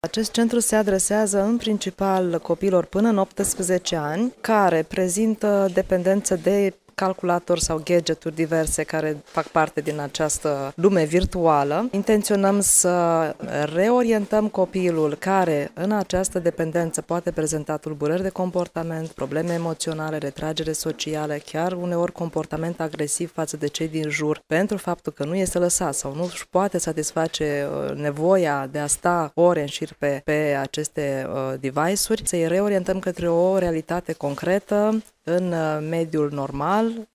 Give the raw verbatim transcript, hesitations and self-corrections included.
Acest centru se adresează în principal copiilor până în optsprezece ani, care prezintă dependență de calculator sau gadgeturi diverse care fac parte din această lume virtuală. Intenționăm să reorientăm copilul care în această dependență poate prezenta tulburări de comportament, probleme emoționale, retragere socială, chiar uneori comportament agresiv față de cei din jur, pentru faptul că nu este lăsat sau nu își poate satisface nevoia de a sta ore în șir pe, pe aceste uh, device-uri, să-i reorientăm către o realitate concretă în mediul normal,